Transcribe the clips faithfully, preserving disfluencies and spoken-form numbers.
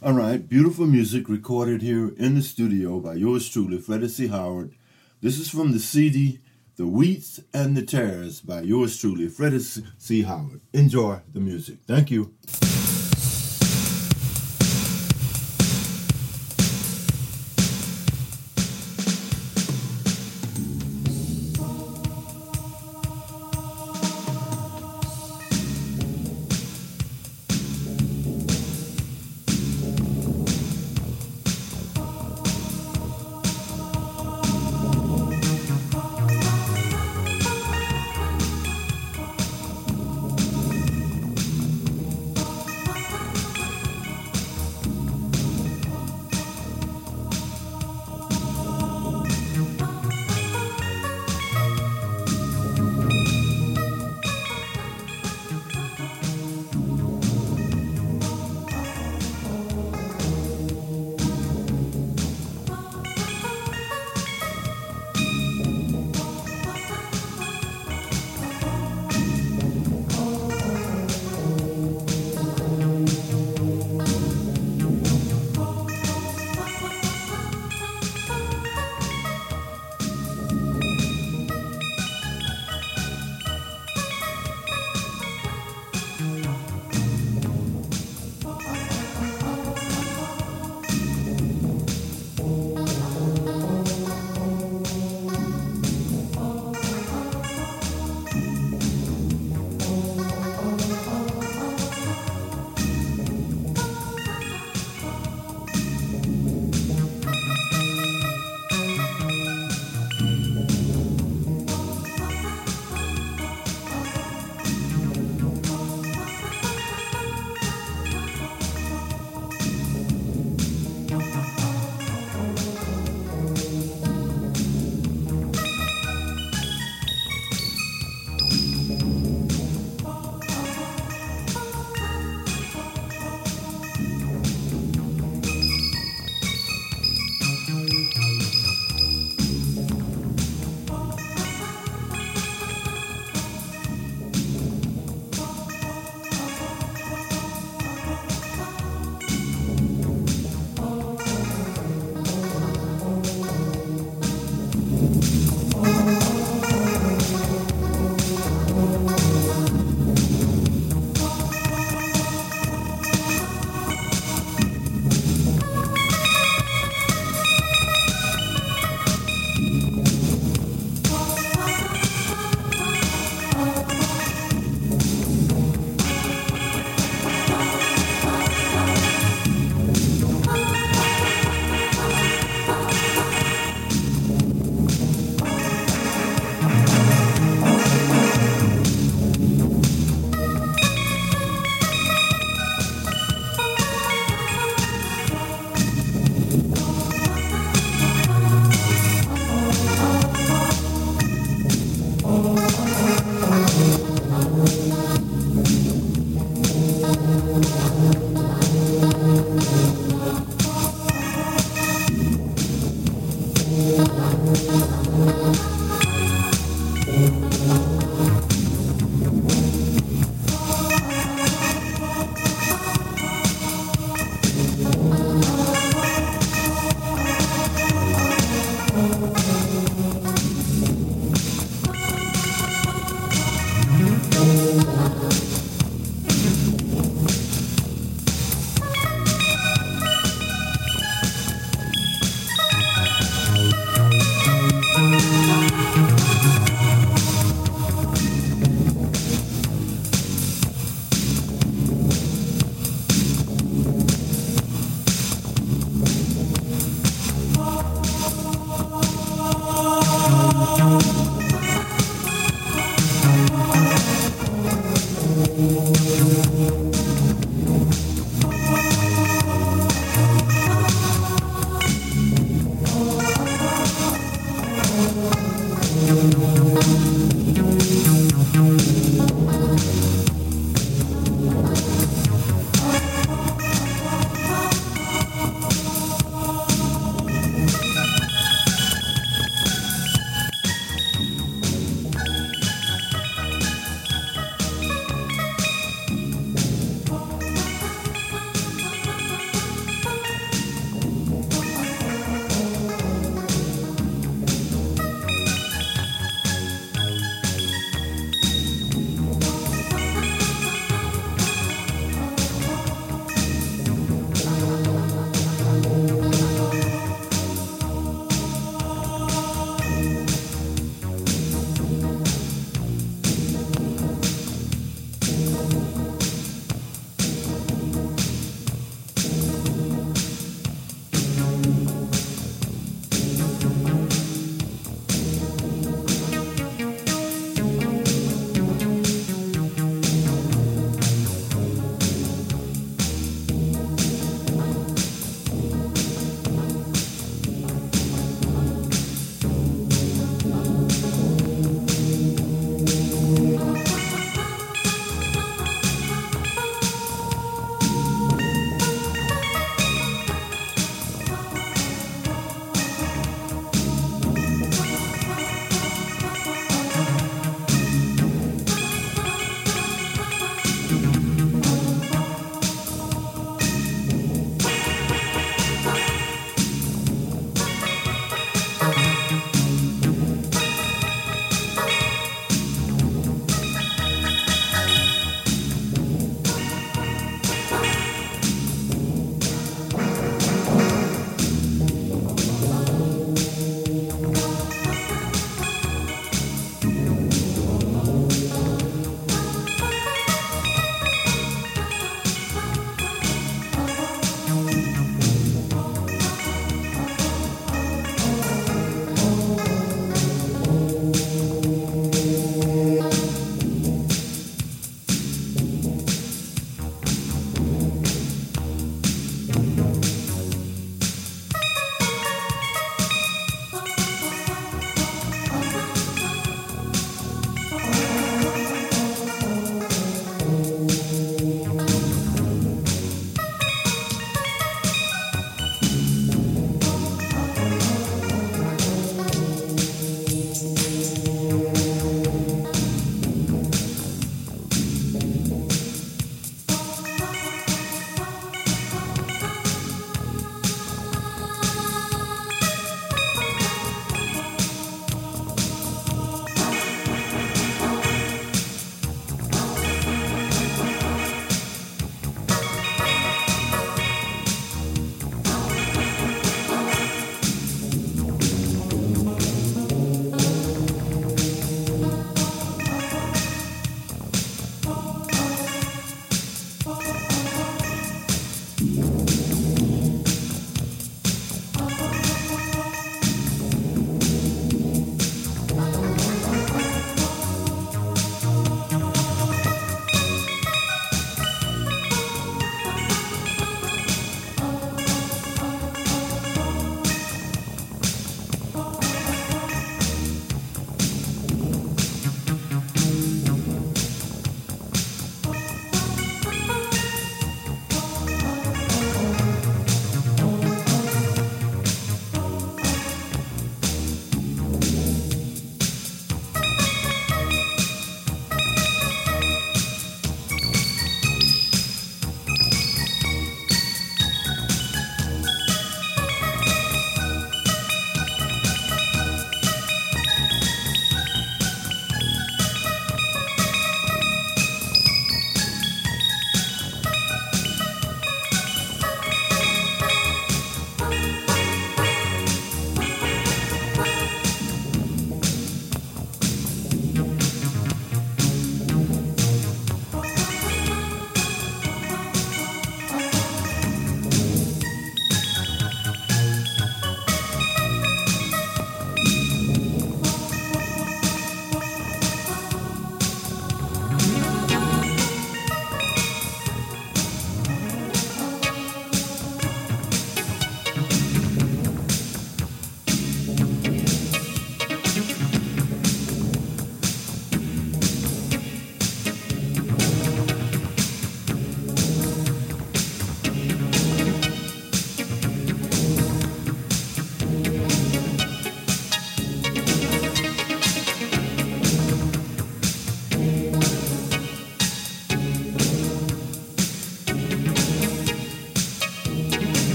All right, beautiful music recorded here in the studio by yours truly, Freddie C. Howard. This is from the C D, The Wheats and the Tares by yours truly, Freddie C. Howard. Enjoy the music. Thank you.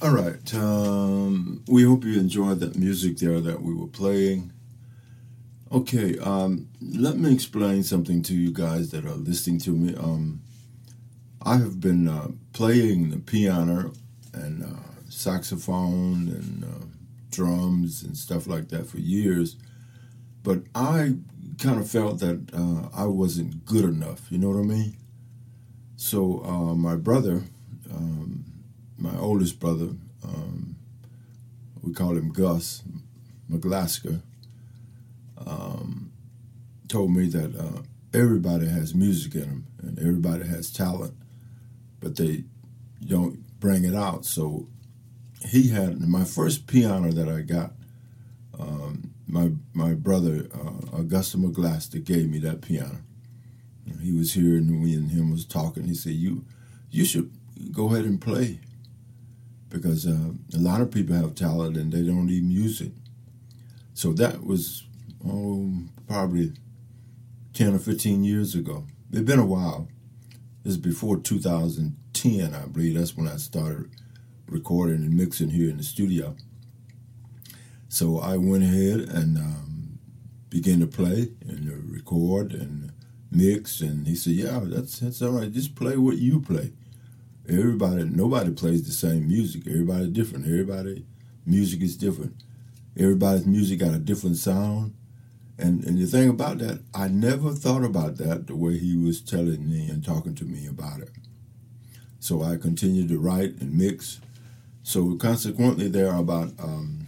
All right. Um, we hope you enjoyed that music there that we were playing. Okay, um, let me explain something to you guys that are listening to me. Um, I have been uh, playing the piano and uh, saxophone and uh, drums and stuff like that for years, but I kind of felt that uh, I wasn't good enough, you know what I mean? So uh, my brother, um, my oldest brother, um, we call him Gus McGlasker, um, told me that uh, everybody has music in them and everybody has talent, but they don't bring it out. So he had my first piano that I got. Um, my my brother uh, Augusta McGlaster gave me that piano. He was here and we and him was talking. He said, "You you should go ahead and play because uh, a lot of people have talent and they don't even use it." So that was oh probably ten or fifteen years ago. It's been a while. This is before two thousand ten, I believe. That's when I started recording and mixing here in the studio. So I went ahead and um, began to play and uh, record and mix. And he said, "Yeah, that's that's all right. Just play what you play. Everybody, nobody plays the same music. Everybody's different. Everybody, music is different. Everybody's music got a different sound." And and the thing about that, I never thought about that the way he was telling me and talking to me about it. So I continued to write and mix. So consequently, there are about, um,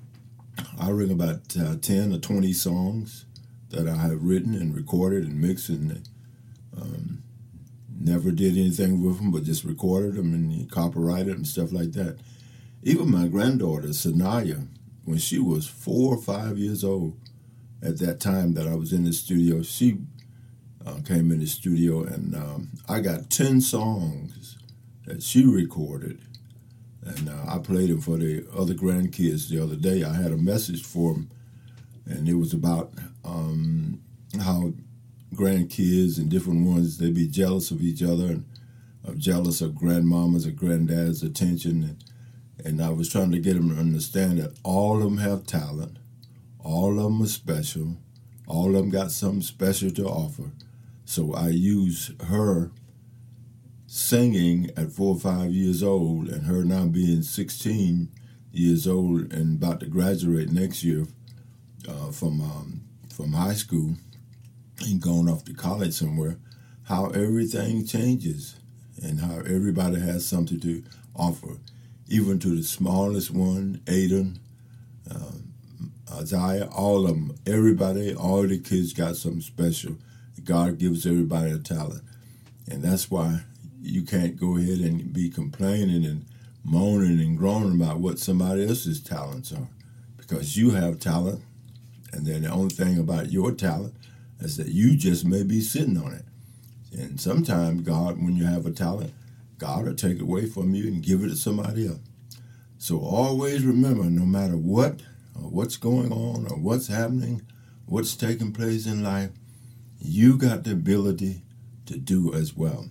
I reckon about uh, ten or twenty songs that I have written and recorded and mixed and um, never did anything with them, but just recorded them and copyrighted and stuff like that. Even my granddaughter, Sanaya, when she was four or five years old, at that time that I was in the studio, she uh, came in the studio and um, I got ten songs that she recorded. And uh, I played them for the other grandkids the other day. I had a message for them, and it was about um, how grandkids and different ones, they be jealous of each other and uh, jealous of grandmama's or granddad's attention. And, and I was trying to get them to understand that all of them have talent. All of them are special. All of them got something special to offer. So I use her singing at four or five years old and her now being sixteen years old and about to graduate next year uh, from um, from high school and going off to college somewhere, how everything changes and how everybody has something to offer, even to the smallest one, Aiden, uh, Isaiah, all of them, everybody, all the kids got something special. God gives everybody a talent. And that's why you can't go ahead and be complaining and moaning and groaning about what somebody else's talents are, because you have talent, and then the only thing about your talent is that you just may be sitting on it. And sometimes God, when you have a talent, God will take it away from you and give it to somebody else. So always remember, no matter what or what's going on or what's happening, what's taking place in life, you got the ability to do as well.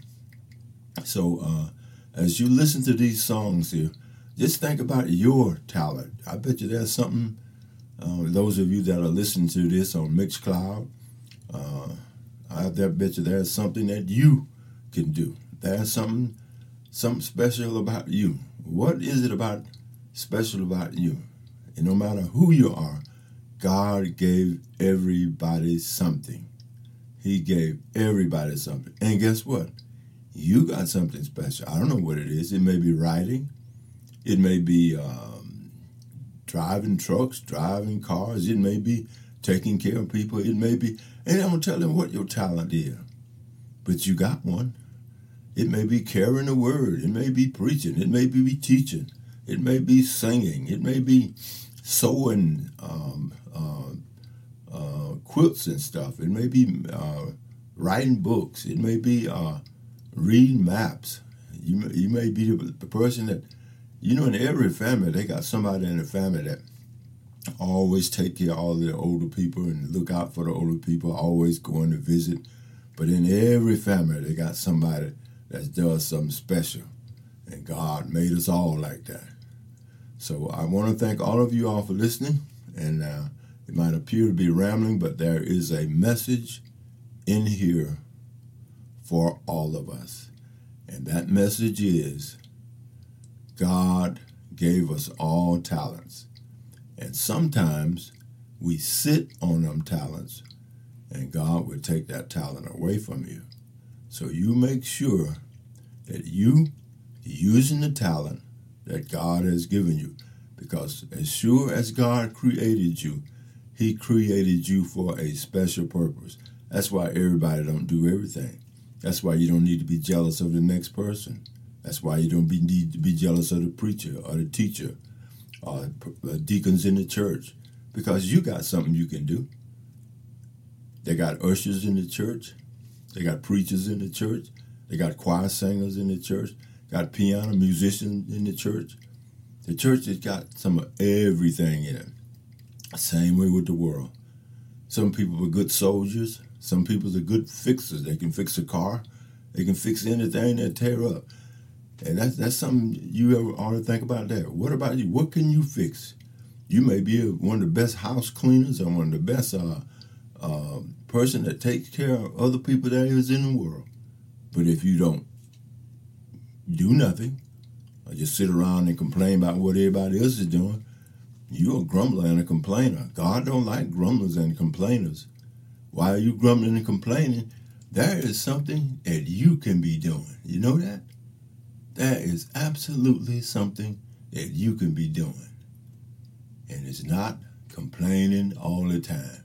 So uh, as you listen to these songs here, just think about your talent. I bet you there's something, uh, those of you that are listening to this on Mixcloud, uh, I bet you there's something that you can do. There's something, something special about you. What is it about special about you? And no matter who you are, God gave everybody something. He gave everybody something. And guess what? You got something special. I don't know what it is. It may be writing. It may be um, driving trucks, driving cars. It may be taking care of people. It may be, and I don't tell them what your talent is, but you got one. It may be carrying the word. It may be preaching. It may be teaching. It may be singing. It may be sewing um, uh, uh, quilts and stuff. It may be uh, writing books. It may be uh, reading maps. You may, you may be the, the person that, you know, in every family, they got somebody in the family that always take care of all the older people and look out for the older people, always going to visit. But in every family, they got somebody that does something special. And God made us all like that. So I want to thank all of you all for listening. And uh, it might appear to be rambling, but there is a message in here for all of us. And that message is God gave us all talents. And sometimes we sit on them talents and God will take that talent away from you. So you make sure that you using the talent that God has given you. Because as sure as God created you, he created you for a special purpose. That's why everybody don't do everything. That's why you don't need to be jealous of the next person. That's why you don't be, need to be jealous of the preacher or the teacher or deacons in the church. Because you got something you can do. They got ushers in the church. They got preachers in the church. They got choir singers in the church. Got piano musicians in the church. The church has got some of everything in it. Same way with the world. Some people are good soldiers. Some people are good fixers. They can fix a car. They can fix anything that tear up. And that's, that's something you ever ought to think about there. What about you? What can you fix? You may be a, one of the best house cleaners or one of the best uh, uh, person that takes care of other people that is in the world. But if you don't do nothing, or just sit around and complain about what everybody else is doing, you're a grumbler and a complainer. God don't like grumblers and complainers. Why are you grumbling and complaining? There is something that you can be doing. You know that? That is absolutely something that you can be doing. And it's not complaining all the time.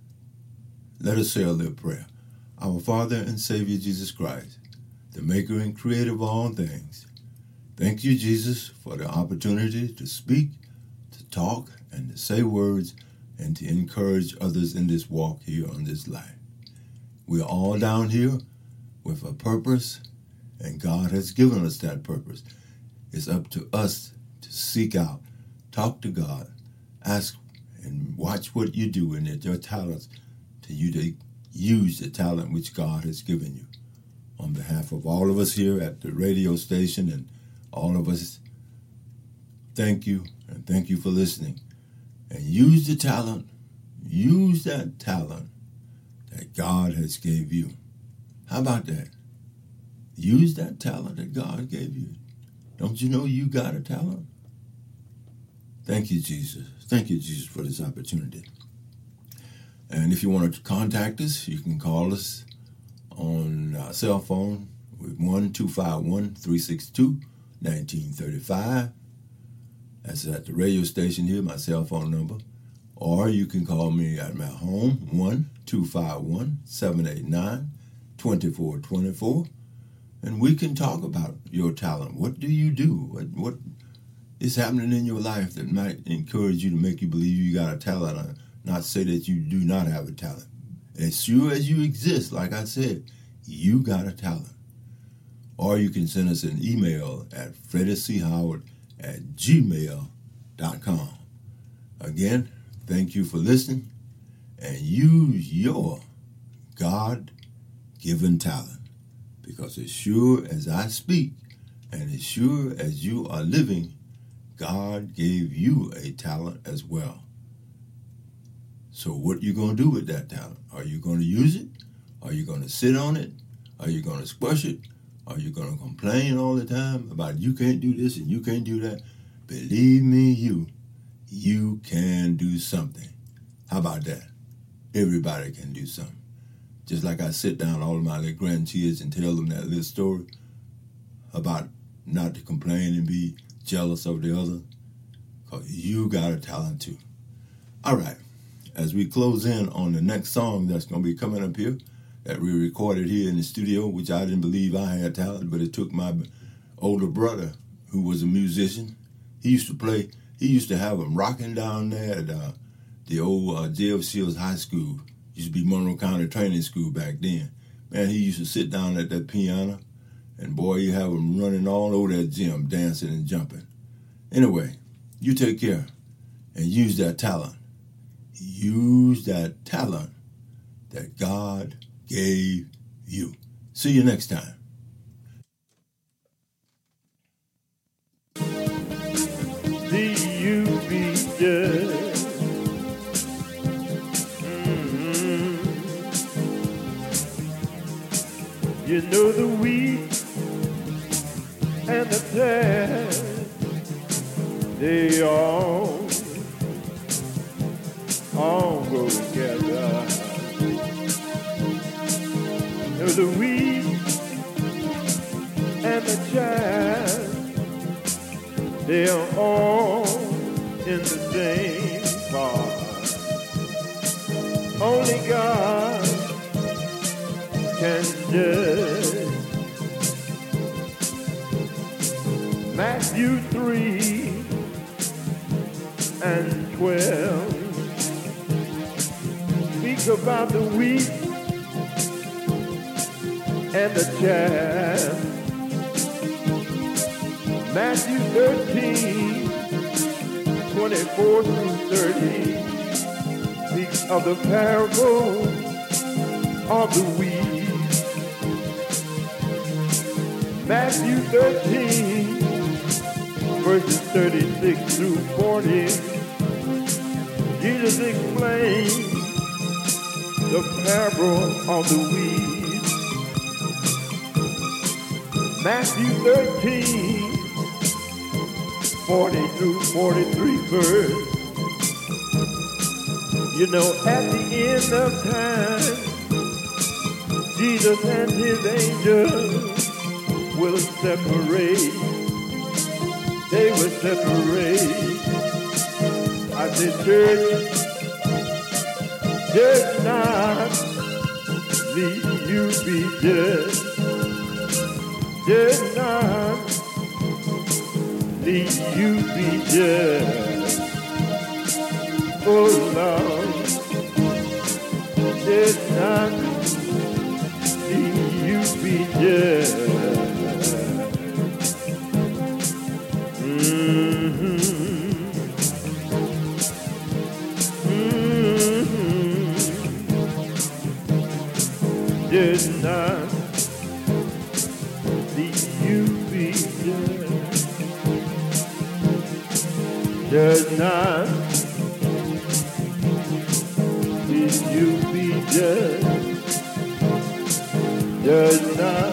Let us say a little prayer. Our Father and Savior Jesus Christ, the maker and creator of all things, thank you, Jesus, for the opportunity to speak, to talk, and to say words, and to encourage others in this walk here on this life. We are all down here with a purpose, and God has given us that purpose. It's up to us to seek out, talk to God, ask, and watch what you do and at your talents to you to use the talent which God has given you. On behalf of all of us here at the radio station and all of us, thank you, and thank you for listening. And use the talent, use that talent that God has gave you. How about that? Use that talent that God gave you. Don't you know you got a talent? Thank you, Jesus. Thank you, Jesus, for this opportunity. And if you want to contact us, you can call us on our cell phone with one two five one, three six two, one nine three five. That's at the radio station here, my cell phone number. Or you can call me at my home, one two five one, seven eight nine, two four two four. And we can talk about your talent. What do you do? What, what is happening in your life that might encourage you to make you believe you got a talent, or not say that you do not have a talent? As sure as you exist, like I said, you got a talent. Or you can send us an email at freddie c howard at gmail dot com. Again, thank you for listening, and use your God-given talent. Because as sure as I speak, and as sure as you are living, God gave you a talent as well. So what are you going to do with that talent? Are you going to use it? Are you going to sit on it? Are you going to squash it? Are you going to complain all the time about you can't do this and you can't do that? Believe me, you, you can do something. How about that? Everybody can do something. Just like I sit down all of my little grandkids and tell them that little story about not to complain and be jealous of the other, because you got a talent too. All right, as we close in on the next song that's going to be coming up here, that we recorded here in the studio, which I didn't believe I had talent, but it took my older brother, who was a musician. He used to play, he used to have them rocking down there at uh, the old uh, J F Shields High School. Used to be Monroe County Training School back then. Man, he used to sit down at that piano, and boy, you have him running all over that gym, dancing and jumping. Anyway, you take care and use that talent. Use that talent that God gave you. See you next time. The You know the wheat and the tares, they all, all go together. You know the wheat and the tares, they are all in the same part. Only God can judge. Matthew three and twelve speak about the wheat and the chaff. Matthew thirteen, twenty-four through thirty speaks of the parable of the wheat. Matthew thirteen, verses thirty-six through forty, Jesus explains the parable of the wheat. Matthew thirteen, forty through forty-three verse. You know, at the end of time, Jesus and his angels will separate. They will separate. I said, church, did not leave you be judged. Did not leave you be judged. Oh Lord, did not leave you be judged. Mm-hmm. Mm-hmm. Did not leave you be judged. Did not leave you be judged. Did not.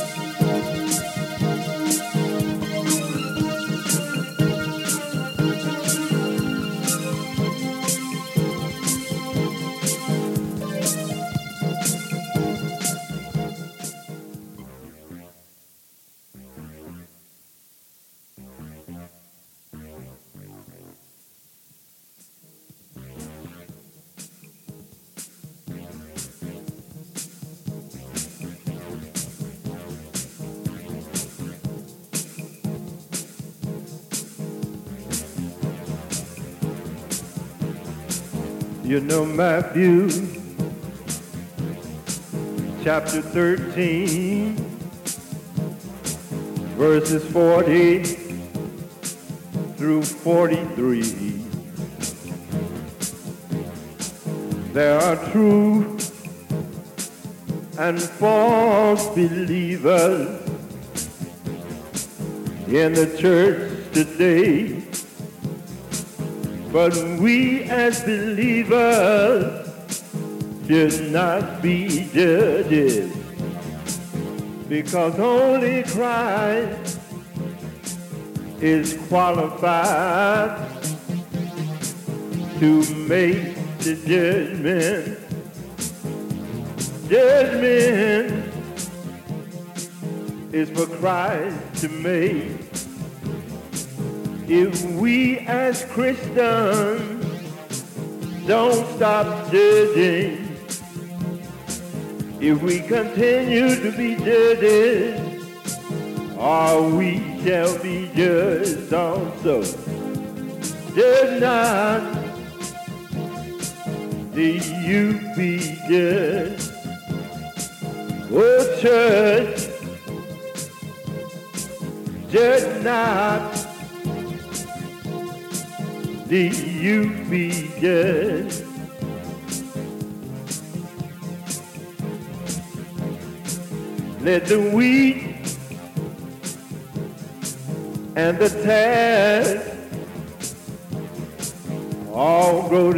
You know Matthew chapter thirteen, verses forty through forty-three. There are true and false believers in the church today. But we as believers should not be judges, because only Christ is qualified to make the judgment. Judgment is for Christ to make. If we as Christians don't stop judging, if we continue to be judges, or we shall be judged also. Judge not, that you be judged. Oh church, judge not, that you be judged. Let the wheat and the tares all grow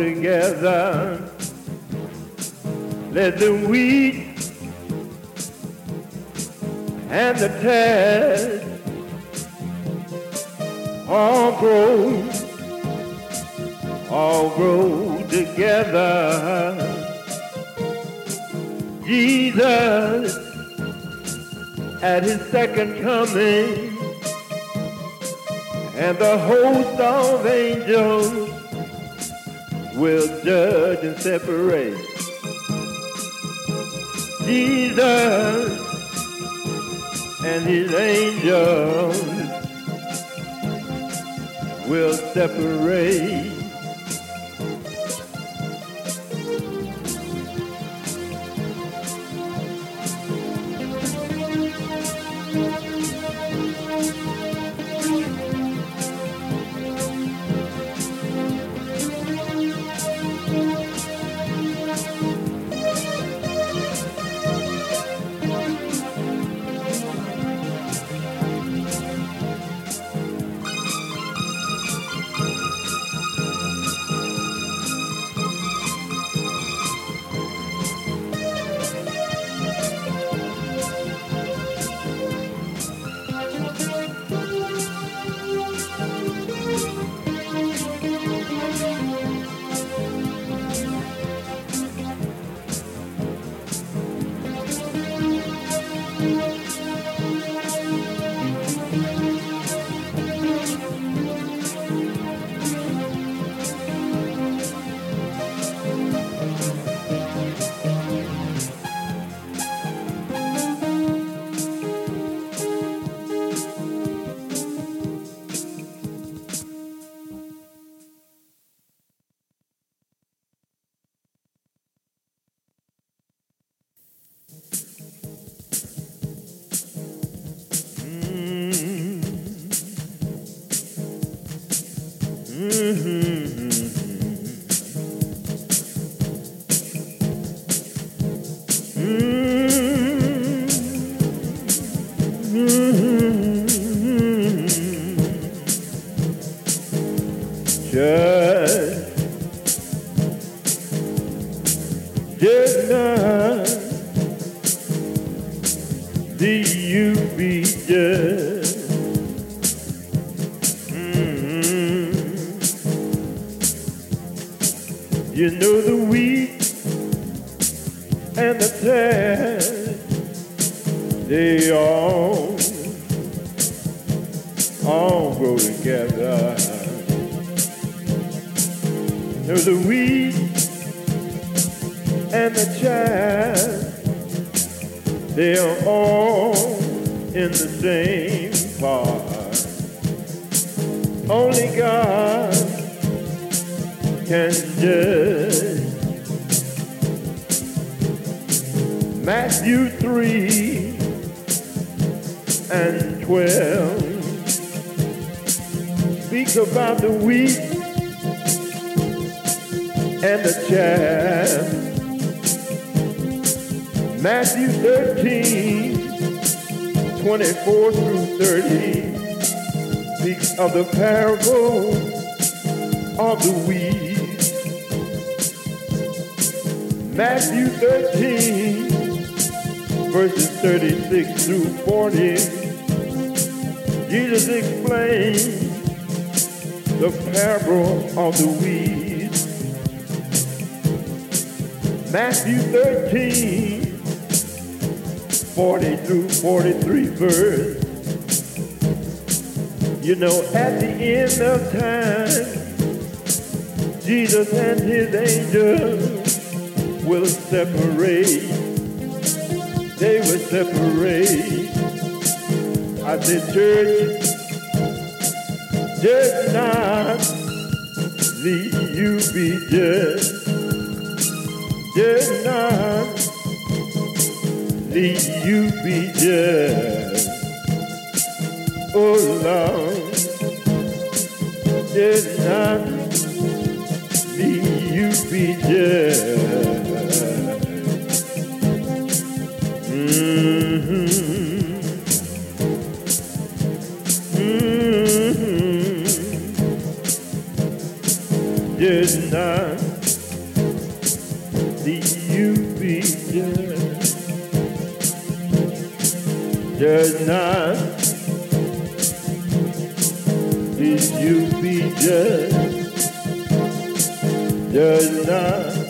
together. Let the wheat and the tares all grow, all grow together. Jesus at his second coming, and the host of angels will judge and separate. Jesus and his angels will separate. Of the parable of the weeds. Matthew thirteen, verses thirty-six through forty, Jesus explained the parable of the weeds. Matthew thirteen, forty through forty-three verse. You know, at the end of time, Jesus and his angels will separate. They will separate. I said, church, judge not, lest you be judged. Judge not, lest you be judged. Oh Lord, did not me you be judged. Mm-hmm. Mm-hmm. Did not me you be judged. Judge not, did you be judged? Judge not,